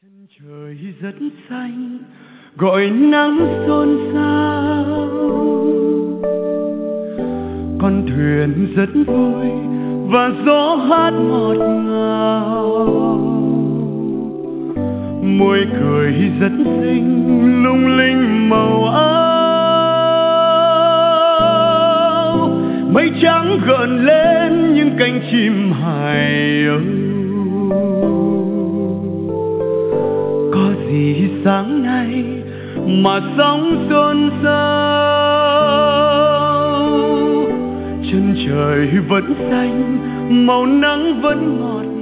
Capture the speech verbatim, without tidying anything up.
Chân trời rất xanh gọi nắng xôn xao, con thuyền rất vui và gió hát ngọt ngào, môi cười rất xinh lung linh màu áo. Mây trắng gợn lên những cánh chim hài âu, có gì sáng nay mà sóng xôn xao. Chân trời vẫn xanh, màu nắng vẫn ngọt